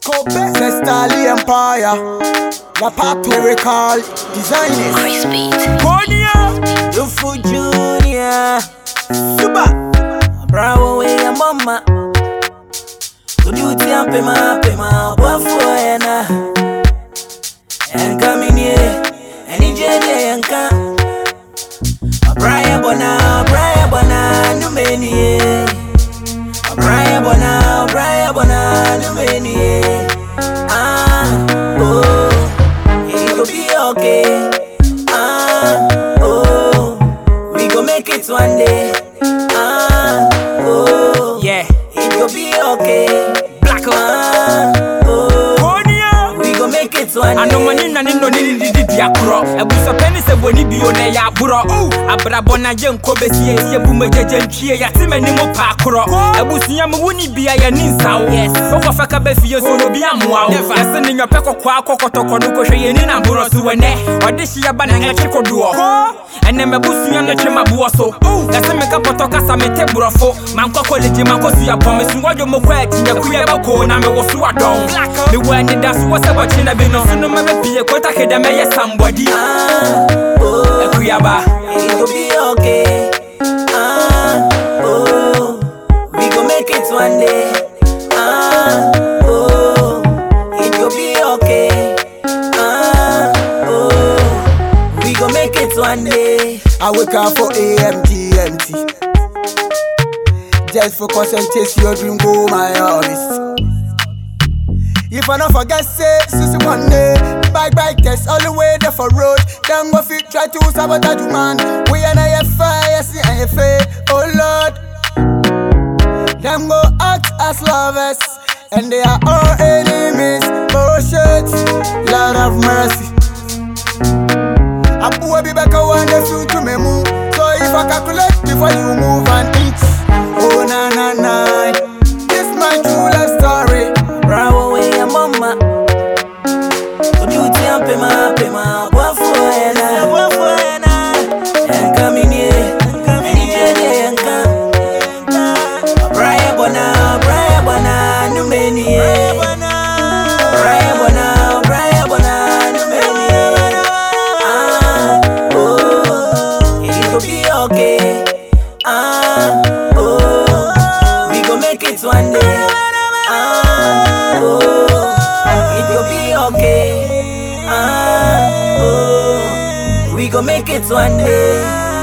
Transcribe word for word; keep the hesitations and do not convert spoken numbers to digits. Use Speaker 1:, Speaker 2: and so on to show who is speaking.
Speaker 1: Kobe, Zestali Empire, La Pato Recall, Designers,
Speaker 2: Chris Beat,
Speaker 1: Konya,
Speaker 3: Lufu Junior, Super, Bravo way your mama. Could you tell me my pema, what for ena? And coming here, and in J J and come. Brian Bona, Brian Bona, no many. Brian Bona, Brian Bona, no many. Ah, oh, it will be okay. Ah, oh, we gon' make it one day. Ah, oh,
Speaker 4: yeah,
Speaker 3: it will be okay.
Speaker 4: Black
Speaker 3: Ah, oh,
Speaker 4: Konya.
Speaker 3: we gon' make it one day.
Speaker 4: I know my nina no need to be a crow. A bus of penny said when he be on a yabura. Oh, a brabona young Kobe, a boomer gentry, a timid parkro. A busiam wouldn't be a ninsa. Yes, Okafaka Befio, so be a wow. Never sending a peck of quack or tokonuko in a buros to a net, or this year banana chico duo. And then a busian the chima buoso. Oh, that's a make up of Tocasa Metebrofo. Manco College, Manco, you are promising what you're more quiet in your queer bako, and I was so adorned. The one that was a watching a bin of cinema, be a quota head and may somebody.
Speaker 3: Ah, oh,
Speaker 4: A Kuyaba.
Speaker 3: it will be okay. Ah, oh, we gon' make it one day. Ah, oh, it will be okay. Ah, oh, we gon' make it one day.
Speaker 1: I wake up for A M G M T, just for concentration, your dream go my office. If I don't forget, say, Susie one day, bike bike test all the way there for road. Then go fit try to sabotage you, man. We and I have fire, see I have faith, oh Lord. Them go act as lovers, and they are all enemies. Bullshit, Lord of mercy. I will be back when they feel to me move. So if I calculate before you move and eat, oh na na na, this my true life story.
Speaker 3: Bravo way your mama. Could you tell me my pema, what for ena, what for ena? And coming here, and in J J and come. Brian Bona, Brian Bona, no many. Brian Bona, Brian Bona, no many. Ah, oh, it will be okay. Ah, oh, we gon' make it one day. Ah, oh, it will be okay. Ah, oh, we gon' make it one day.